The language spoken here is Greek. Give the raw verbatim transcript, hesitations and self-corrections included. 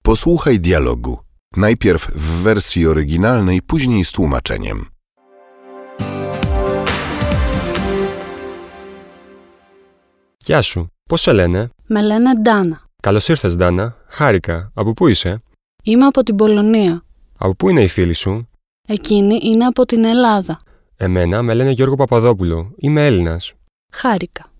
Posłuchaj dialogu. Najpierw w wersji oryginalnej, później z tłumaczeniem. Γεια σου, πώς σε λένε? Με λένε Ντάνα. Καλώς ήρθες, Ντάνα. Χάρηκα. Από πού είσαι? Είμαι από την Πολωνία. Από πού είναι οι φίλοι σου? Εκείνη είναι από την Ελλάδα. Εμένα με λένε Γιώργο Παπαδόπουλο. Είμαι Έλληνας. Χάρηκα.